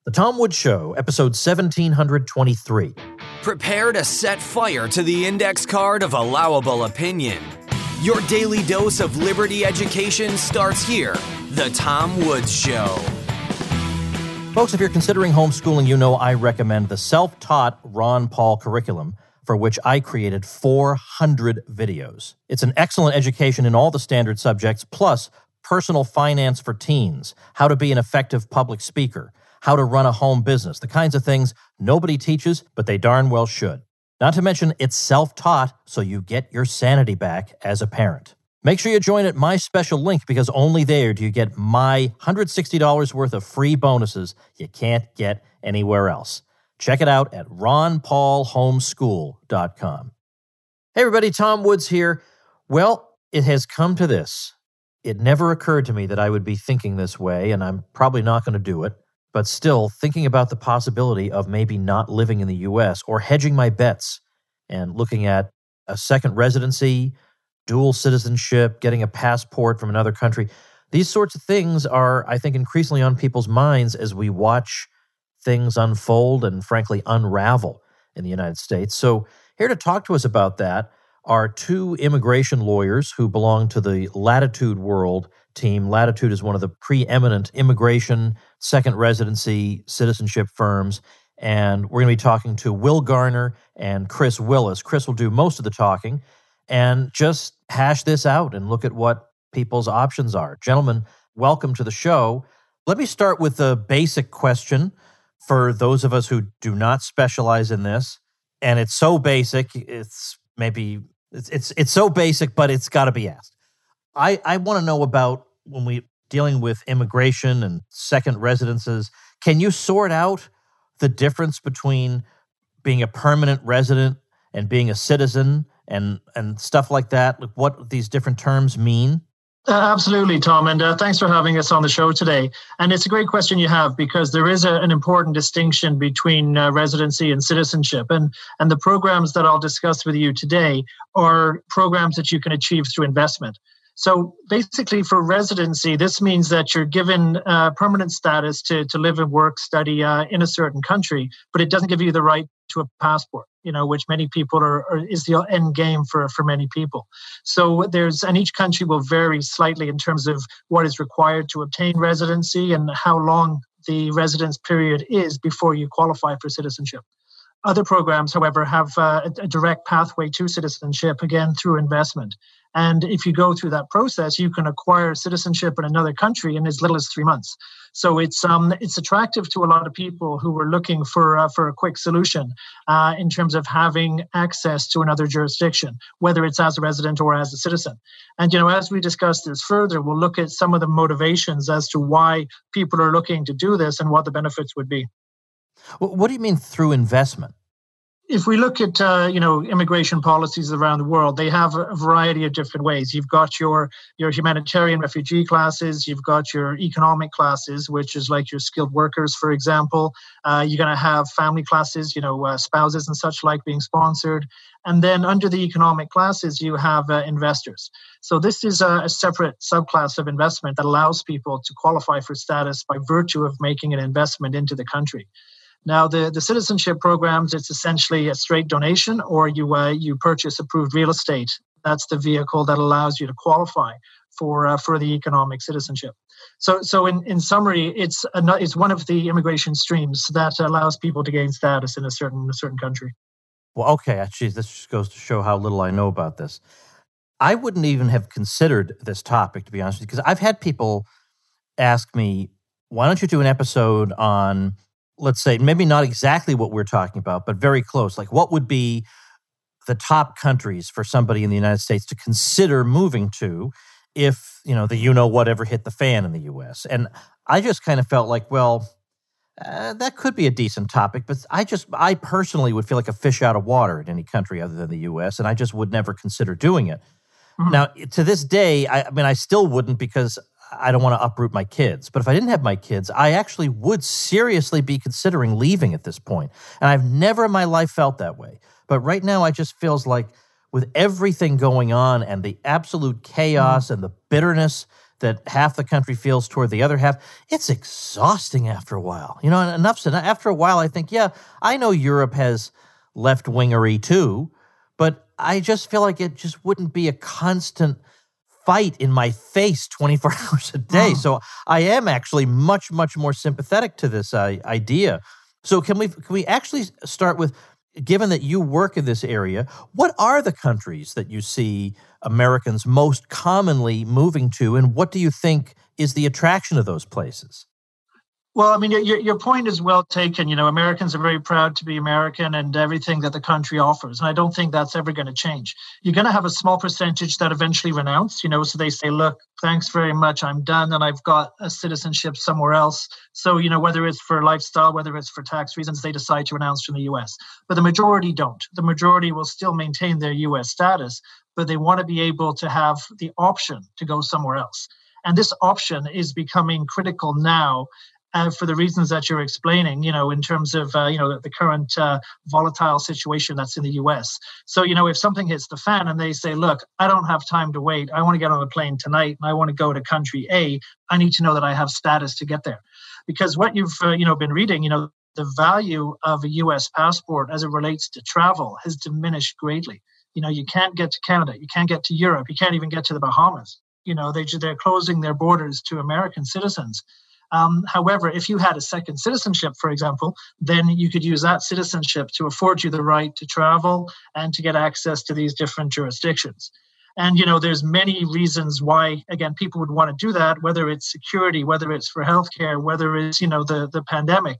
The Tom Woods Show, episode 1723. Prepare to set fire to the index card of allowable opinion. Your daily dose of liberty education starts here. The Tom Woods Show. Folks, if you're considering homeschooling, you know I recommend the self-taught Ron Paul curriculum, for which I created 400 videos. It's an excellent education in all the standard subjects, plus personal finance for teens, how to be an effective public speaker, how to run a home business, the kinds of things nobody teaches, but they darn well should. Not to mention, it's self-taught, so you get your sanity back as a parent. Make sure you join at my special link, because only there do you get my $160 worth of free bonuses you can't get anywhere else. Check it out at ronpaulhomeschool.com. Hey everybody, Tom Woods here. Well, it has come to this. It never occurred to me that I would be thinking this way, and I'm probably not going to do it. But still, thinking about the possibility of maybe not living in the U.S. or hedging my bets and looking at a second residency, dual citizenship, getting a passport from another country. These sorts of things are, I think, increasingly on people's minds as we watch things unfold and, frankly, unravel in the United States. So here to talk to us about that are two immigration lawyers who belong to the Latitude World team. Latitude is one of the preeminent immigration, second residency, citizenship firms. And we're going to be talking to Will Garner and Chris Willis. Chris will do most of the talking and just hash this out and look at what people's options are. Gentlemen, welcome to the show. Let me start with the basic question for those of us who do not specialize in this. And it's so basic, it's so basic, but it's got to be asked. I want to know about when we dealing with immigration and second residences. Can you sort out the difference between being a permanent resident and being a citizen and stuff like that? Like what these different terms mean? Absolutely, Tom, and thanks for having us on the show today. And it's a great question you have, because there is an important distinction between residency and citizenship. And the programs that I'll discuss with you today are programs that you can achieve through investment. So basically for residency, this means that you're given permanent status to live and work, study in a certain country, but it doesn't give you the right to a passport, which many people is the end game for many people. So and each country will vary slightly in terms of what is required to obtain residency and how long the residence period is before you qualify for citizenship. Other programs, however, have a direct pathway to citizenship, again, through investment. And if you go through that process, you can acquire citizenship in another country in as little as 3 months. So it's attractive to a lot of people who are looking for a quick solution in terms of having access to another jurisdiction, whether it's as a resident or as a citizen. And, as we discuss this further, we'll look at some of the motivations as to why people are looking to do this and what the benefits would be. What do you mean through investment? If we look at, immigration policies around the world, they have a variety of different ways. You've got your humanitarian refugee classes, you've got your economic classes, which is like your skilled workers, for example. You're going to have family classes, spouses and such like being sponsored. And then under the economic classes, you have investors. So this is a separate subclass of investment that allows people to qualify for status by virtue of making an investment into the country. Now, the citizenship programs, it's essentially a straight donation, or you purchase approved real estate. That's the vehicle that allows you to qualify for the economic citizenship. So in summary, it's one of the immigration streams that allows people to gain status in a certain country. Well, okay, geez, this just goes to show how little I know about this. I wouldn't even have considered this topic, to be honest with you, because I've had people ask me, why don't you do an episode on, let's say, maybe not exactly what we're talking about, but very close. Like, what would be the top countries for somebody in the United States to consider moving to if, whatever hit the fan in the U.S.? And I just kind of felt like, well, that could be a decent topic, but I personally would feel like a fish out of water in any country other than the U.S., and I just would never consider doing it. Mm-hmm. Now, to this day, I still wouldn't, because I don't want to uproot my kids. But if I didn't have my kids, I actually would seriously be considering leaving at this point. And I've never in my life felt that way. But right now, I just feels like with everything going on and the absolute chaos and the bitterness that half the country feels toward the other half. It's exhausting after a while. And enough said. After a while, I think, yeah, I know Europe has left-wingery too, but I just feel like it just wouldn't be a constant fight in my face 24 hours a day. So I am actually much, much more sympathetic to this idea. So can we actually start with, given that you work in this area, what are the countries that you see Americans most commonly moving to, and what do you think is the attraction of those places? Well, I mean, your point is well taken. Americans are very proud to be American and everything that the country offers. And I don't think that's ever going to change. You're going to have a small percentage that eventually renounce, so they say, look, thanks very much, I'm done, and I've got a citizenship somewhere else. So, whether it's for lifestyle, whether it's for tax reasons, they decide to renounce from the US. But the majority don't. The majority will still maintain their US status, but they want to be able to have the option to go somewhere else. And this option is becoming critical now, for the reasons that you're explaining, in terms of, the current volatile situation that's in the US. So, if something hits the fan and they say, look, I don't have time to wait, I want to get on a plane tonight and I want to go to country A, I need to know that I have status to get there. Because what you've, been reading, the value of a US passport as it relates to travel has diminished greatly. You can't get to Canada, you can't get to Europe, you can't even get to the Bahamas. They're closing their borders to American citizens. However, if you had a second citizenship, for example, then you could use that citizenship to afford you the right to travel and to get access to these different jurisdictions. And, there's many reasons why, again, people would want to do that, whether it's security, whether it's for healthcare, whether it's, the pandemic.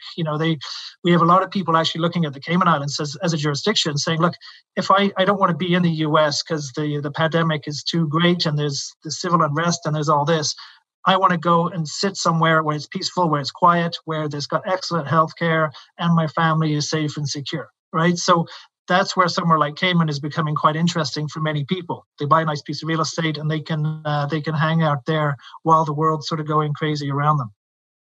We have a lot of people actually looking at the Cayman Islands as a jurisdiction saying, look, if I don't want to be in the US because the pandemic is too great and there's the civil unrest and there's all this, I want to go and sit somewhere where it's peaceful, where it's quiet, where there's got excellent healthcare, and my family is safe and secure, right? So that's where somewhere like Cayman is becoming quite interesting for many people. They buy a nice piece of real estate and they can hang out there while the world's sort of going crazy around them.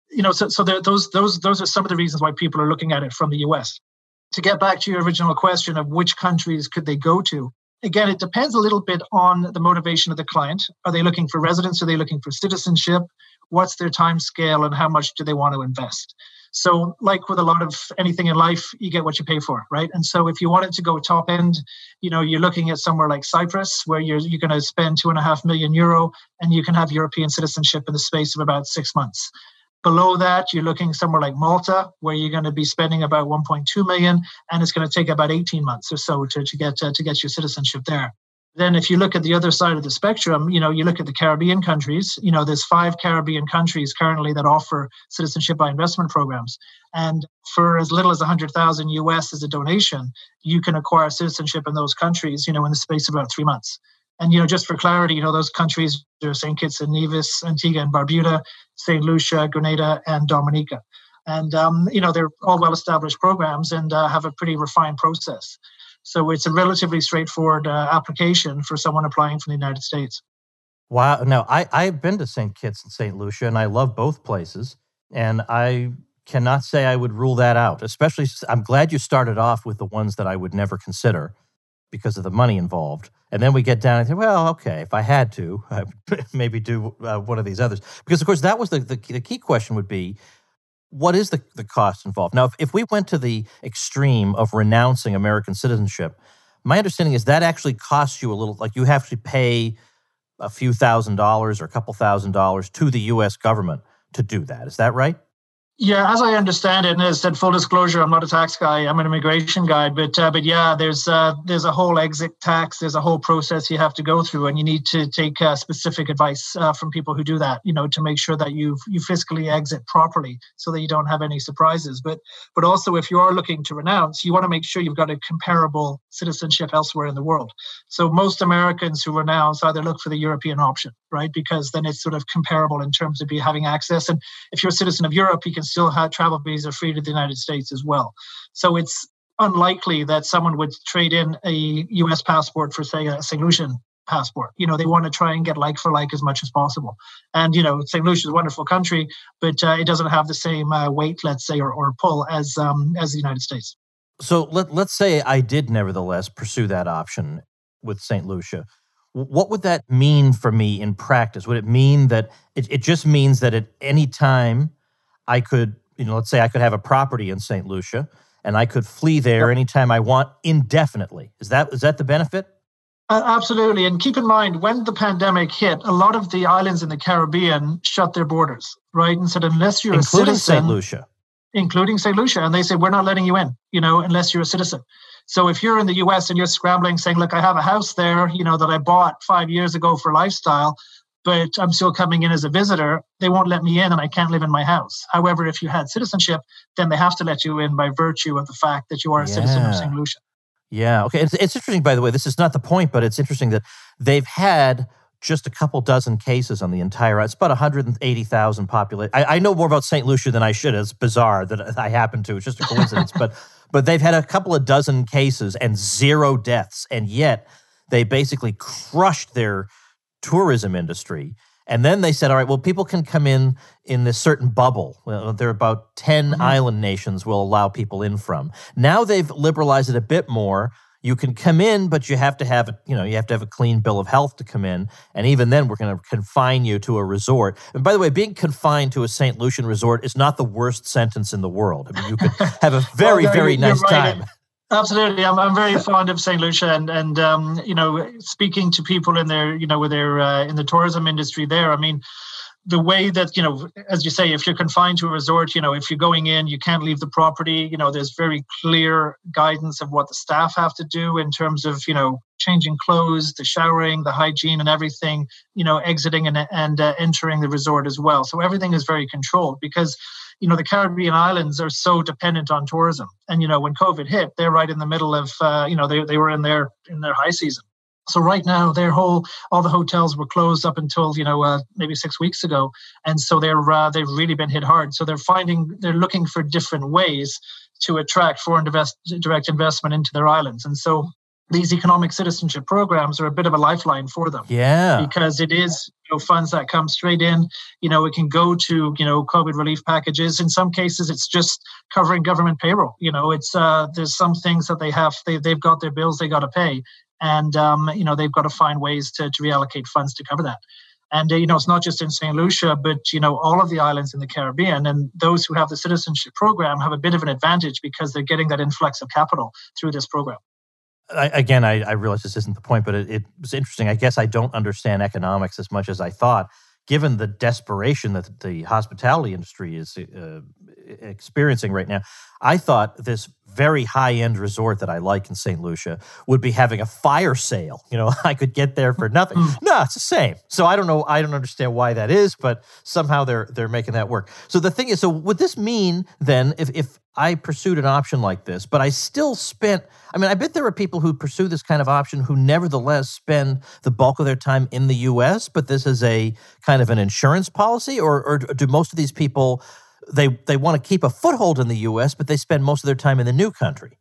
So those are some of the reasons why people are looking at it from the US. To get back to your original question of which countries could they go to, again, it depends a little bit on the motivation of the client. Are they looking for residence? Are they looking for citizenship? What's their time scale and how much do they want to invest? So like with a lot of anything in life, you get what you pay for, right? And so if you wanted to go top end, you're looking at somewhere like Cyprus, where you're going to spend €2.5 million and you can have European citizenship in the space of about 6 months. Below that, you're looking somewhere like Malta, where you're going to be spending about 1.2 million, and it's going to take about 18 months or so to get your citizenship there. Then if you look at the other side of the spectrum, you look at the Caribbean countries, there's 5 Caribbean countries currently that offer citizenship by investment programs. And for as little as 100,000 US as a donation, you can acquire citizenship in those countries, in the space of about 3 months. And, just for clarity, those countries are St. Kitts and Nevis, Antigua and Barbuda, St. Lucia, Grenada, and Dominica. And, they're all well-established programs and have a pretty refined process. So it's a relatively straightforward application for someone applying from the United States. Wow. No, I've been to St. Kitts and St. Lucia, and I love both places. And I cannot say I would rule that out, especially I'm glad you started off with the ones that I would never consider because of the money involved. And then we get down and think, well, okay, if I had to, I would maybe do one of these others. Because, of course, that was the key question would be, what is the cost involved? Now, if we went to the extreme of renouncing American citizenship, my understanding is that actually costs you a little, like you have to pay a few $1,000s or a couple $1,000s to the U.S. government to do that. Is that right? Yeah, as I understand it, and as I said, full disclosure, I'm not a tax guy, I'm an immigration guy, but yeah, there's a whole exit tax, there's a whole process you have to go through, and you need to take specific advice from people who do that, to make sure that you fiscally exit properly so that you don't have any surprises. But also, if you are looking to renounce, you want to make sure you've got a comparable citizenship elsewhere in the world. So most Americans who renounce either look for the European option, right? Because then it's sort of comparable in terms of you having access. And if you're a citizen of Europe, you can still have travel visa free to the United States as well. So it's unlikely that someone would trade in a US passport for, say, a St. Lucian passport. They want to try and get like for like as much as possible. And, St. Lucia is a wonderful country, but it doesn't have the same weight, let's say, or pull as the United States. So let's say I did nevertheless pursue that option with St. Lucia. what would that mean for me in practice? Would it mean that it just means that at any time I could, let's say I could have a property in St. Lucia and I could flee there anytime I want indefinitely? Is that the benefit? Absolutely. And keep in mind, when the pandemic hit, a lot of the islands in the Caribbean shut their borders, right? And said, unless you're a citizen... St. Lucia. Including St. Lucia. And they said, we're not letting you in, unless you're a citizen. So if you're in the US and you're scrambling saying, look, I have a house there, that I bought 5 years ago for lifestyle, but I'm still coming in as a visitor, they won't let me in and I can't live in my house. However, if you had citizenship, then they have to let you in by virtue of the fact that you are a citizen of St. Lucia. Yeah. Okay. It's interesting, by the way, this is not the point, but it's interesting that they've had just a couple dozen cases on the entire, it's about 180,000 population. I know more about St. Lucia than I should. It's bizarre that I happen to. It's just a coincidence. but they've had a couple of dozen cases and 0 deaths. And yet they basically crushed their tourism industry. And then they said, all right, well, people can come in this certain bubble. Well, there are about 10 island nations will allow people in from. Now they've liberalized it a bit more. You can come in, but you have to have a clean bill of health to come in. And even then, we're going to confine you to a resort. And by the way, being confined to a St. Lucian resort is not the worst sentence in the world. I mean, you could have a very, very nice time. Absolutely. I'm very fond of St. Lucia and speaking to people in their, with their, in the tourism industry there, I mean, the way that, as you say, if you're confined to a resort, if you're going in, you can't leave the property. There's very clear guidance of what the staff have to do in terms of, changing clothes, the showering, the hygiene and everything, exiting and entering the resort as well. So everything is very controlled because, the Caribbean islands are so dependent on tourism. And, when COVID hit, they're right in the middle of, they were in their high season. So right now, all the hotels were closed up until, maybe 6 weeks ago. And so they've really been hit hard. So they're looking for different ways to attract foreign direct investment into their islands. And so these economic citizenship programs are a bit of a lifeline for them. Yeah. Because it is funds that come straight in. It can go to, COVID relief packages. In some cases, it's just covering government payroll. It's there's some things that they've got their bills they got to pay. And, they've got to find ways to reallocate funds to cover that. And, it's not just in St. Lucia, but, all of the islands in the Caribbean. And those who have the citizenship program have a bit of an advantage because they're getting that influx of capital through this program. I realize this isn't the point, but it was interesting. I guess I don't understand economics as much as I thought. Given the desperation that the hospitality industry is experiencing right now, I thought this very high-end resort that I like in St. Lucia would be having a fire sale. I could get there for nothing. No, it's the same. So I don't know. I don't understand why that is, but somehow they're making that work. So the thing is, so would this mean then if I pursued an option like this, but I still spent, I bet there are people who pursue this kind of option who nevertheless spend the bulk of their time in the U.S., but this is a kind of an insurance policy, or do most of these people, they want to keep a foothold in the U.S., but they spend most of their time in the new country?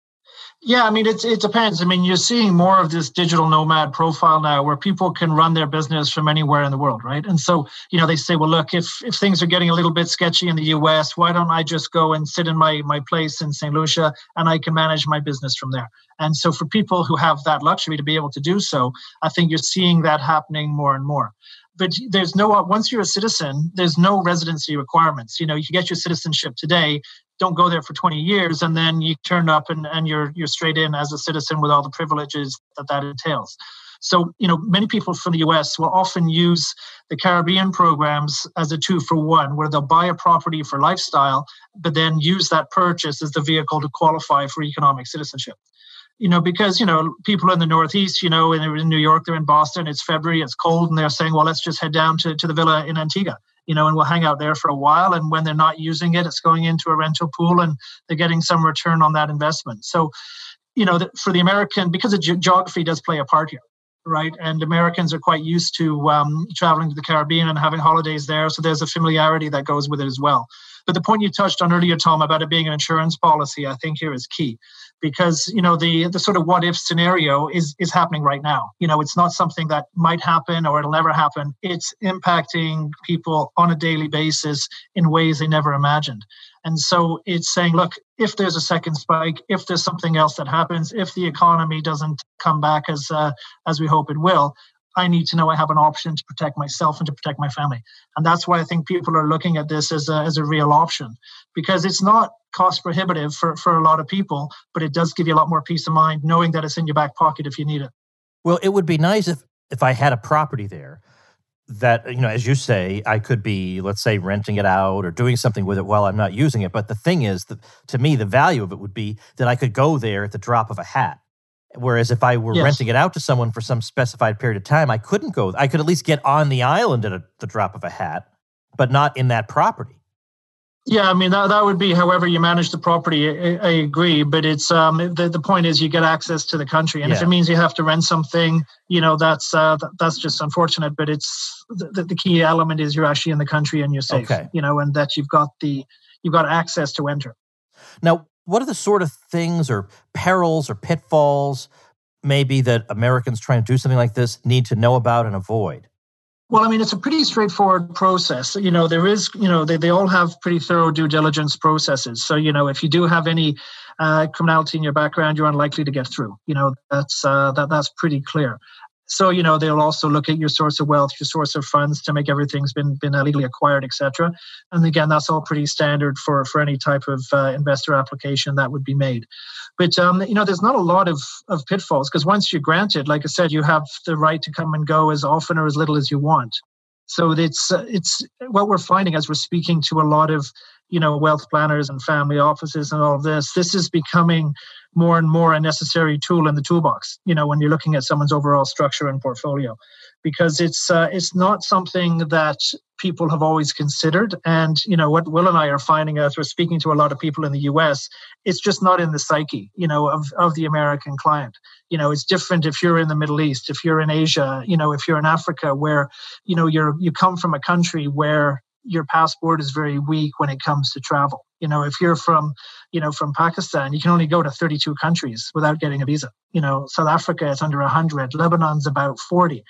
Yeah, it depends. You're seeing more of this digital nomad profile now where people can run their business from anywhere in the world, right? And so, they say, well, look, if things are getting a little bit sketchy in the US, why don't I just go and sit in my place in St. Lucia and I can manage my business from there? And so for people who have that luxury to be able to do so, I think you're seeing that happening more and more. But once you're a citizen, there's no residency requirements. You can get your citizenship today, don't go there for 20 years, and then you turn up and you're straight in as a citizen with all the privileges that entails. So, many people from the US will often use the Caribbean programs as a 2-for-1, where they'll buy a property for lifestyle, but then use that purchase as the vehicle to qualify for economic citizenship. Because, people in the Northeast, they're in New York, they're in Boston, it's February, it's cold, and they're saying, well, let's just head down to the villa in Antigua, and we'll hang out there for a while. And when they're not using it, it's going into a rental pool and they're getting some return on that investment. So, for the American, because of geography does play a part here, right? And Americans are quite used to traveling to the Caribbean and having holidays there. So there's a familiarity that goes with it as well. But the point you touched on earlier, Tom, about it being an insurance policy, I think here is key. Because, the sort of what if scenario is happening right now. It's not something that might happen or it'll never happen. It's impacting people on a daily basis in ways they never imagined. And so it's saying, look, if there's a second spike, if there's something else that happens, if the economy doesn't come back as we hope it will, I need to know I have an option to protect myself and to protect my family. And that's why I think people are looking at this as a real option, because it's not cost prohibitive for a lot of people, but it does give you a lot more peace of mind knowing that it's in your back pocket if you need it. Well, it would be nice if I had a property there that, as you say, I could be, let's say, renting it out or doing something with it while I'm not using it. But the thing is, to me, the value of it would be that I could go there at the drop of a hat. Whereas if I were renting it out to someone for some specified period of time, I couldn't go. I could at least get on the island at the drop of a hat, but not in that property. Yeah, I mean, that would be however you manage the property. I agree. But it's the point is you get access to the country. And if it means you have to rent something, that's just unfortunate. But it's the key element is you're actually in the country and you're safe, and that you've got access to enter. Now, what are the sort of things or perils or pitfalls maybe that Americans trying to do something like this need to know about and avoid? Well, I mean, it's a pretty straightforward process. There is, they all have pretty thorough due diligence processes. So, if you do have any criminality in your background, you're unlikely to get through. That's pretty clear. So, they'll also look at your source of wealth, your source of funds to make everything's been illegally acquired, etc. And again, that's all pretty standard for any type of investor application that would be made. But, there's not a lot of pitfalls because once you're granted, like I said, you have the right to come and go as often or as little as you want. So it's what we're finding as we're speaking to a lot of, wealth planners and family offices and all of this. This is becoming more and more a necessary tool in the toolbox, when you're looking at someone's overall structure and portfolio, because it's not something that people have always considered. And, what Will and I are finding as we're speaking to a lot of people in the US, it's just not in the psyche, of the American client. It's different if you're in the Middle East, if you're in Asia, if you're in Africa, where, you come from a country where your passport is very weak when it comes to travel. If you're from Pakistan, you can only go to 32 countries without getting a visa. South Africa is under 100, Lebanon's about 40.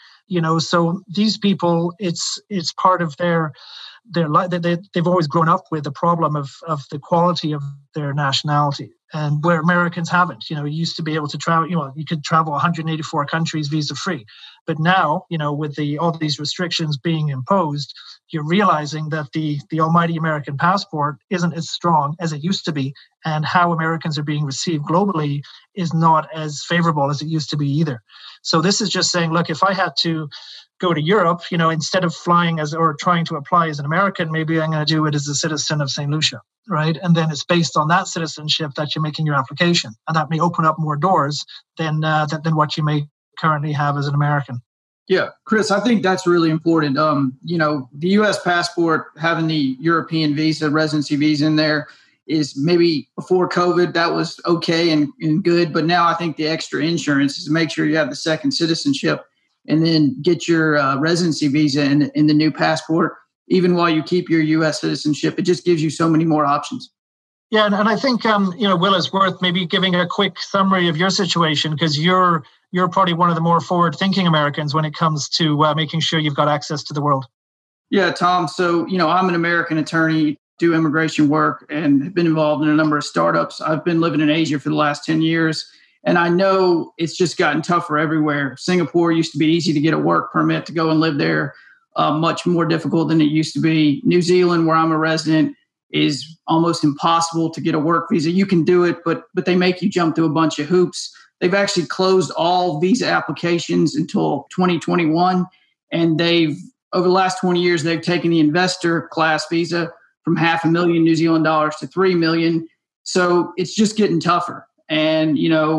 So these people, it's part of their life. They've always grown up with the problem of the quality of their nationality, and where Americans haven't. You used to be able to travel. You could travel 184 countries visa free, but now, with all these restrictions being imposed, you're realizing that the almighty American passport isn't as strong as it used to be, and how Americans are being received globally is not as favorable as it used to be either. So this is just saying, look, if I had to go to Europe, instead of flying or trying to apply as an American, maybe I'm going to do it as a citizen of St. Lucia, right? And then it's based on that citizenship that you're making your application, and that may open up more doors than what you may currently have as an American. Yeah, Chris, I think that's really important. The U.S. passport, having the European visa, residency visa in there is maybe before COVID, that was okay and good. But now I think the extra insurance is to make sure you have the second citizenship and then get your residency visa in the new passport. Even while you keep your U.S. citizenship, it just gives you so many more options. Yeah, and I think, Will, it's worth maybe giving a quick summary of your situation, because you're probably one of the more forward-thinking Americans when it comes to making sure you've got access to the world. Yeah, Tom. So, I'm an American attorney, do immigration work, and have been involved in a number of startups. I've been living in Asia for the last 10 years, and I know it's just gotten tougher everywhere. Singapore used to be easy to get a work permit to go and live there, much more difficult than it used to be. New Zealand, where I'm a resident, is almost impossible to get a work visa. You can do it, but they make you jump through a bunch of hoops. They've actually closed all visa applications until 2021. And over the last 20 years, they've taken the investor class visa from $500,000 New Zealand dollars to $3 million. So it's just getting tougher. And,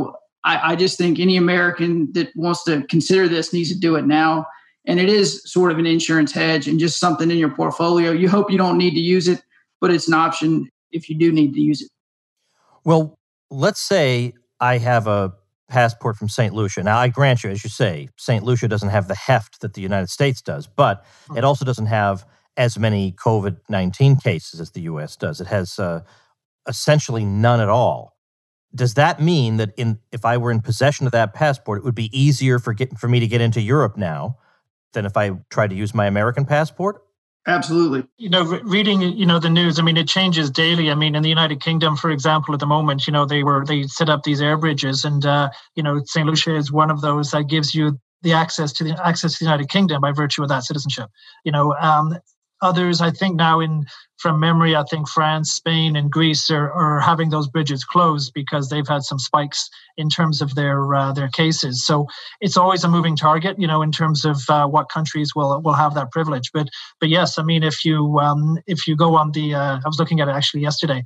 I just think any American that wants to consider this needs to do it now. And it is sort of an insurance hedge and just something in your portfolio. You hope you don't need to use it, but it's an option if you do need to use it. Well, let's say I have a passport from St. Lucia. Now, I grant you, as you say, St. Lucia doesn't have the heft that the United States does, but it also doesn't have as many COVID-19 cases as the U.S. does. It has essentially none at all. Does that mean that if I were in possession of that passport, it would be easier for me to get into Europe now than if I tried to use my American passport? Absolutely. Reading, the news, it changes daily. In the United Kingdom, for example, at the moment, they set up these air bridges, and, St. Lucia is one of those that gives you the access to the United Kingdom by virtue of that citizenship. Others, I think now from memory, I think France, Spain, and Greece are having those bridges closed because they've had some spikes in terms of their cases. So it's always a moving target, in terms of what countries will have that privilege. But yes, if you go on I was looking at it actually yesterday.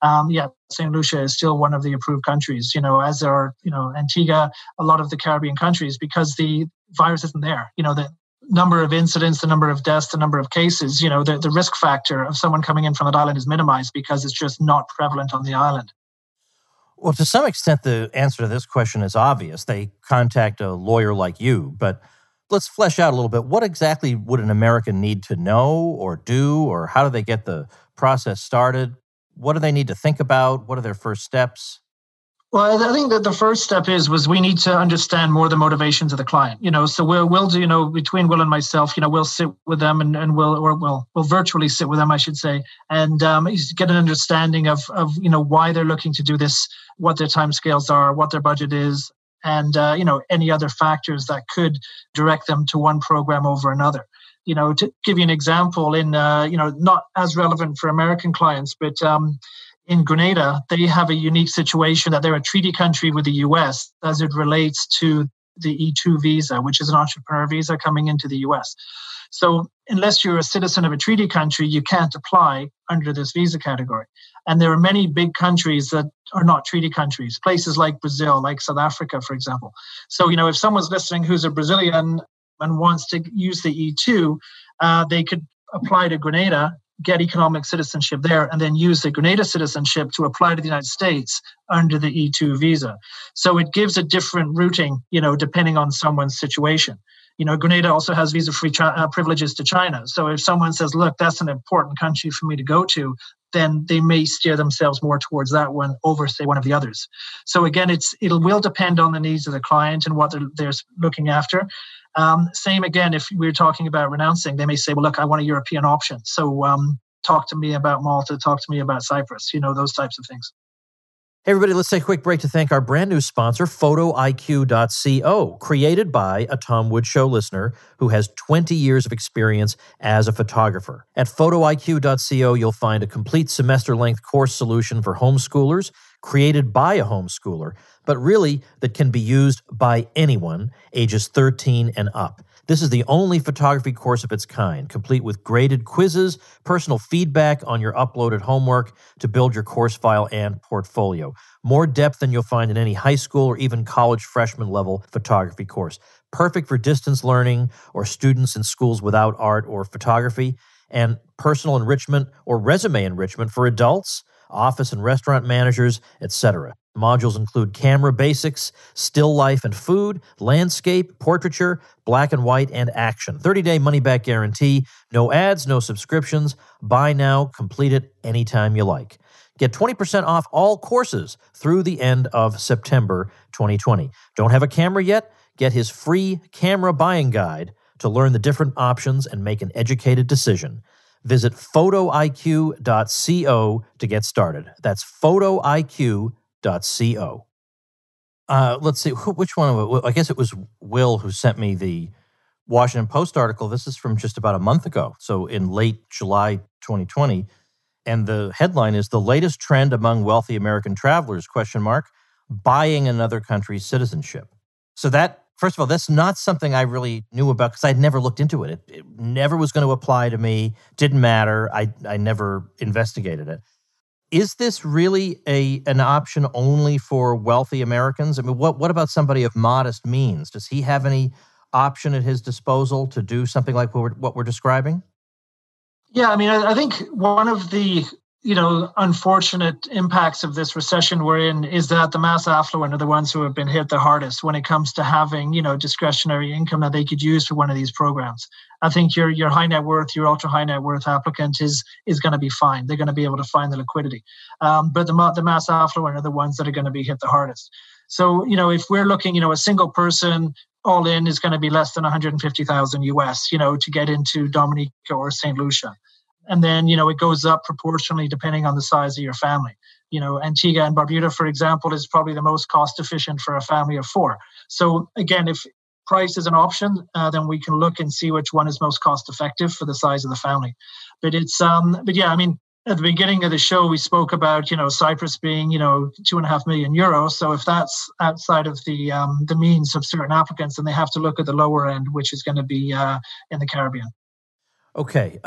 St. Lucia is still one of the approved countries, as are Antigua, a lot of the Caribbean countries, because the virus isn't there. The number of incidents, the number of deaths, the number of cases, the risk factor of someone coming in from that island is minimized because it's just not prevalent on the island. Well, to some extent, the answer to this question is obvious. They contact a lawyer like you, but let's flesh out a little bit. What exactly would an American need to know or do, or how do they get the process started? What do they need to think about? What are their first steps? Well, I think that the first step was we need to understand more the motivations of the client. So we'll do, between Will and myself, we'll sit with them and we'll virtually sit with them, I should say, and get an understanding of why they're looking to do this, what their timescales are, what their budget is, and any other factors that could direct them to one program over another. To give you an example, in not as relevant for American clients, but in Grenada, they have a unique situation that they're a treaty country with the U.S. as it relates to the E2 visa, which is an entrepreneur visa coming into the U.S. So unless you're a citizen of a treaty country, you can't apply under this visa category. And there are many big countries that are not treaty countries, places like Brazil, like South Africa, for example. So, if someone's listening who's a Brazilian and wants to use the E2, they could apply to Grenada, get economic citizenship there, and then use the Grenada citizenship to apply to the United States under the E2 visa. So it gives a different routing, depending on someone's situation. Grenada also has visa-free privileges to China. So if someone says, look, that's an important country for me to go to, then they may steer themselves more towards that one over, say, one of the others. So again, it will depend on the needs of the client and what they're looking after. Same again, if we're talking about renouncing, they may say, well, look, I want a European option. So talk to me about Malta, talk to me about Cyprus, those types of things. Hey, everybody, let's take a quick break to thank our brand new sponsor, PhotoIQ.co, created by a Tom Woods Show listener who has 20 years of experience as a photographer. At PhotoIQ.co, you'll find a complete semester-length course solution for homeschoolers created by a homeschooler, but really that can be used by anyone ages 13 and up. This is the only photography course of its kind, complete with graded quizzes, personal feedback on your uploaded homework to build your course file and portfolio. More depth than you'll find in any high school or even college freshman level photography course. Perfect for distance learning or students in schools without art or photography, and personal enrichment or resume enrichment for adults, office and restaurant managers, etc. Modules include camera basics, still life and food, landscape, portraiture, black and white, and action. 30-day money-back guarantee, no ads, no subscriptions. Buy now, complete it anytime you like. Get 20% off all courses through the end of September 2020. Don't have a camera yet? Get his free camera buying guide to learn the different options and make an educated decision. Visit photoiq.co to get started. That's photoiq.co. Let's see, which one? I guess it was Will who sent me the Washington Post article. This is from just about a month ago, so in late July 2020. And the headline is, "The latest trend among wealthy American travelers, ? Buying another country's citizenship." So that, first of all, that's not something I really knew about because I'd never looked into it. It never was going to apply to me. Didn't matter. I never investigated it. Is this really an option only for wealthy Americans? I mean, what about somebody of modest means? Does he have any option at his disposal to do something like what we're describing? Yeah, I think one of the unfortunate impacts of this recession we're in is that the mass affluent are the ones who have been hit the hardest when it comes to having, discretionary income that they could use for one of these programs. I think your high net worth, your ultra high net worth applicant is going to be fine. They're going to be able to find the liquidity. But the mass affluent are the ones that are going to be hit the hardest. So, if we're looking, a single person all in is going to be less than 150,000 US, to get into Dominica or St. Lucia. And then, it goes up proportionally depending on the size of your family. Antigua and Barbuda, for example, is probably the most cost efficient for a family of 4. So again, if price is an option, then we can look and see which one is most cost effective for the size of the family. But at the beginning of the show, we spoke about, Cyprus being, 2.5 million euros. So if that's outside of the means of certain applicants, then they have to look at the lower end, which is going to be in the Caribbean. Okay.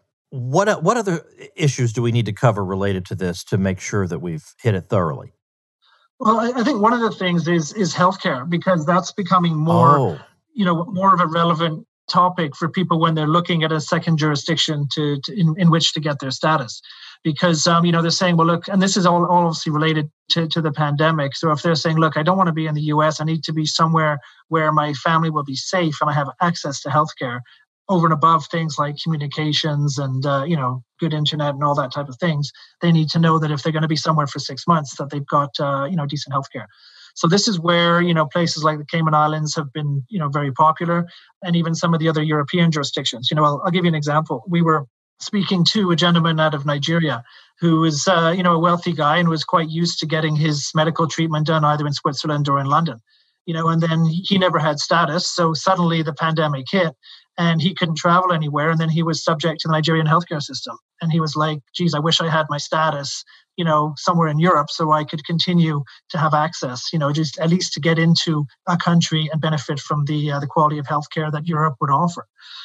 What other issues do we need to cover related to this to make sure that we've hit it thoroughly? Well, I think one of the things is healthcare, because that's becoming more, more of a relevant topic for people when they're looking at a second jurisdiction in which to get their status. Because, they're saying, well, look, and this is all obviously related to the pandemic. So if they're saying, look, I don't want to be in the US, I need to be somewhere where my family will be safe and I have access to healthcare, over and above things like communications and, good internet and all that type of things, they need to know that if they're going to be somewhere for 6 months, that they've got, decent healthcare. So this is where, places like the Cayman Islands have been, very popular, and even some of the other European jurisdictions. I'll give you an example. We were speaking to a gentleman out of Nigeria who is, a wealthy guy and was quite used to getting his medical treatment done either in Switzerland or in London, and then he never had status. So suddenly the pandemic hit and he couldn't travel anywhere. And then he was subject to the Nigerian healthcare system. And he was like, geez, I wish I had my status, somewhere in Europe so I could continue to have access, just at least to get into a country and benefit from the quality of healthcare that Europe would offer.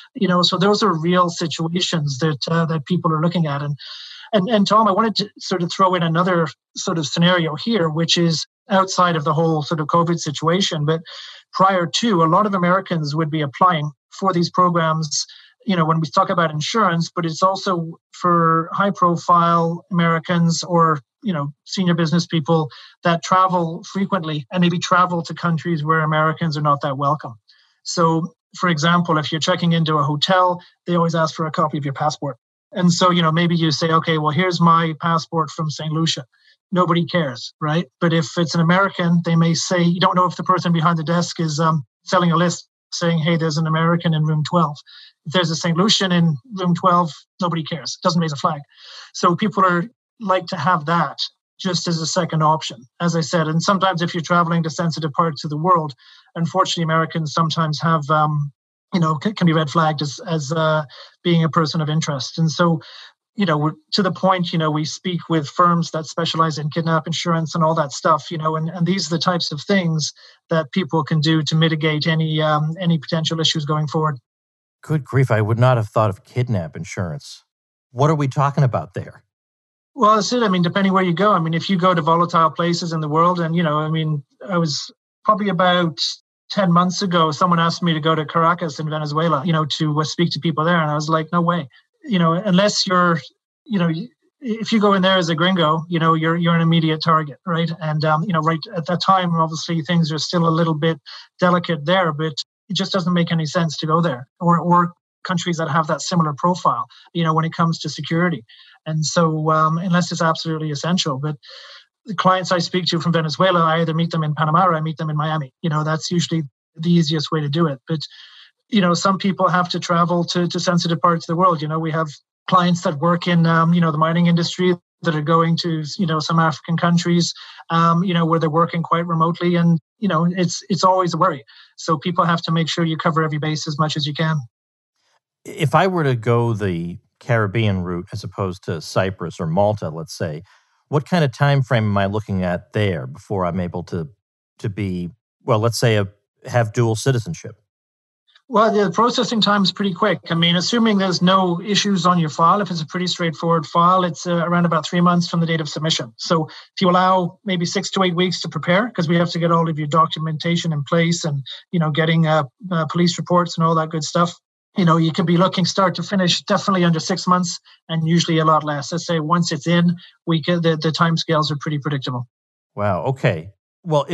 So those are real situations that people are looking at. And Tom, I wanted to sort of throw in another sort of scenario here, which is outside of the whole sort of COVID situation. But prior to, a lot of Americans would be applying for these programs, when we talk about insurance, but it's also for high profile Americans or, senior business people that travel frequently and maybe travel to countries where Americans are not that welcome. So, for example, if you're checking into a hotel, they always ask for a copy of your passport. And so, maybe you say, okay, well, here's my passport from St. Lucia. Nobody cares, right? But if it's an American, they may say, you don't know if the person behind the desk is selling a list saying, hey, there's an American in room 12. If there's a St. Lucian in room 12, nobody cares. It doesn't raise a flag. So people like to have that just as a second option, as I said. And sometimes if you're traveling to sensitive parts of the world, unfortunately, Americans sometimes have, can be red flagged as being a person of interest. And so, to the point, we speak with firms that specialize in kidnap insurance and all that stuff, and these are the types of things that people can do to mitigate any potential issues going forward. Good grief, I would not have thought of kidnap insurance. What are we talking about there? Well, that's it. Depending where you go. If you go to volatile places in the world, and, I was probably about 10 months ago, someone asked me to go to Caracas in Venezuela, to speak to people there. And I was like, no way. Unless you're, if you go in there as a gringo, you're an immediate target, right? And, right at that time, obviously things are still a little bit delicate there, but it just doesn't make any sense to go there or countries that have that similar profile, when it comes to security. And so unless it's absolutely essential, but the clients I speak to from Venezuela, I either meet them in Panama or I meet them in Miami. That's usually the easiest way to do it. But some people have to travel to sensitive parts of the world. We have clients that work in, the mining industry that are going to, some African countries, where they're working quite remotely. And, it's always a worry. So people have to make sure you cover every base as much as you can. If I were to go the Caribbean route as opposed to Cyprus or Malta, let's say, what kind of time frame am I looking at there before I'm able to be, well, let's say have dual citizenship? Well, the processing time is pretty quick. Assuming there's no issues on your file, if it's a pretty straightforward file, it's around about 3 months from the date of submission. So if you allow maybe 6 to 8 weeks to prepare, because we have to get all of your documentation in place and, getting police reports and all that good stuff, you could be looking start to finish definitely under 6 months and usually a lot less. Let's say once it's in, the time scales are pretty predictable. Wow. Okay. Well,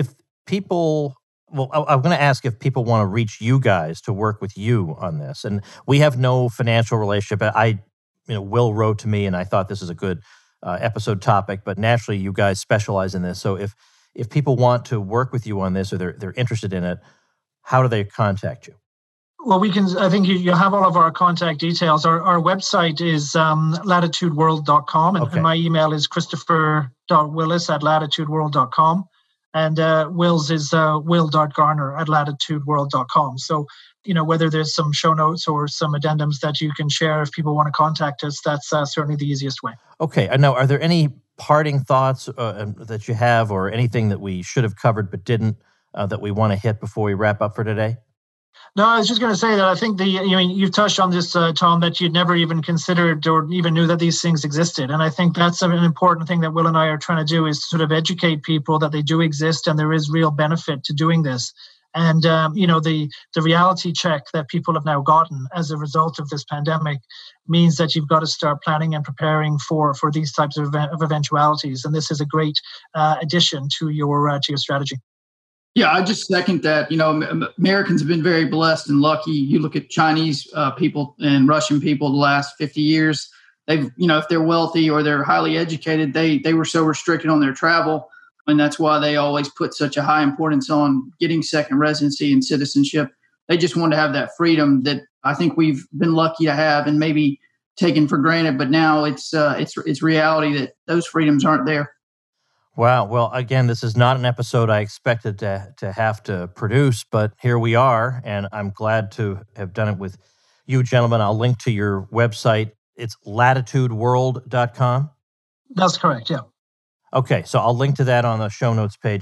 I'm going to ask if people want to reach you guys to work with you on this. And we have no financial relationship. Will wrote to me and I thought this is a good episode topic, but naturally you guys specialize in this. So if if people want to work with you on this or they're interested in it, how do they contact you? Well, I think you have all of our contact details. Our website is latitudeworld.com, and my email is christopher.willis@latitudeworld.com. And Will's is will.garner@latitudeworld.com. So, whether there's some show notes or some addendums that you can share if people want to contact us, that's certainly the easiest way. Okay. Now, are there any parting thoughts that you have or anything that we should have covered but didn't that we want to hit before we wrap up for today? No, I was just going to say that I think you've touched on this, Tom, that you'd never even considered or even knew that these things existed. And I think that's an important thing that Will and I are trying to do, is sort of educate people that they do exist and there is real benefit to doing this. And, the reality check that people have now gotten as a result of this pandemic means that you've got to start planning and preparing for these types of eventualities. And this is a great addition to your strategy. Yeah, I just second that. Americans have been very blessed and lucky. You look at Chinese people and Russian people the last 50 years. They've, if they're wealthy or they're highly educated, they were so restricted on their travel. And that's why they always put such a high importance on getting second residency and citizenship. They just want to have that freedom that I think we've been lucky to have and maybe taken for granted. But now it's reality that those freedoms aren't there. Wow. Well, again, this is not an episode I expected to have to produce, but here we are, and I'm glad to have done it with you gentlemen. I'll link to your website. It's latitudeworld.com? That's correct, yeah. Okay, so I'll link to that on the show notes page,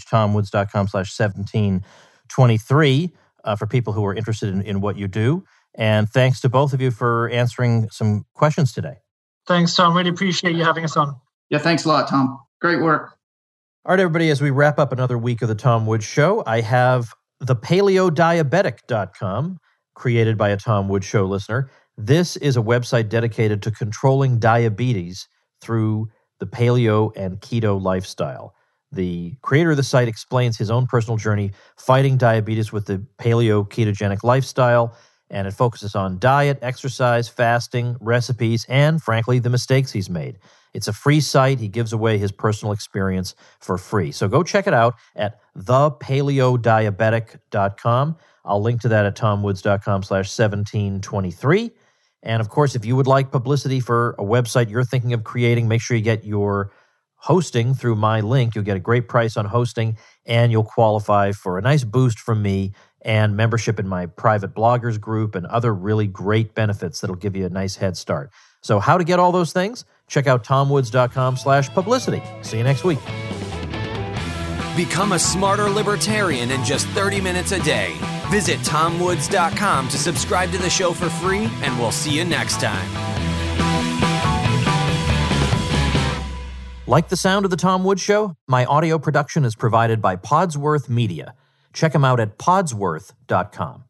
tomwoods.com/1723, for people who are interested in what you do. And thanks to both of you for answering some questions today. Thanks, Tom. Really appreciate you having us on. Yeah, thanks a lot, Tom. Great work. All right, everybody, as we wrap up another week of the Tom Woods Show, I have thepaleodiabetic.com, created by a Tom Woods Show listener. This is a website dedicated to controlling diabetes through the paleo and keto lifestyle. The creator of the site explains his own personal journey fighting diabetes with the paleo ketogenic lifestyle, and it focuses on diet, exercise, fasting, recipes, and, frankly, the mistakes he's made. It's a free site. He gives away his personal experience for free. So go check it out at thepaleodiabetic.com. I'll link to that at tomwoods.com/1723. And of course, if you would like publicity for a website you're thinking of creating, make sure you get your hosting through my link. You'll get a great price on hosting, and you'll qualify for a nice boost from me and membership in my private bloggers group and other really great benefits that'll give you a nice head start. So how to get all those things? Check out tomwoods.com/publicity. See you next week. Become a smarter libertarian in just 30 minutes a day. Visit tomwoods.com to subscribe to the show for free, and we'll see you next time. Like the sound of the Tom Woods Show? My audio production is provided by Podsworth Media. Check them out at podsworth.com.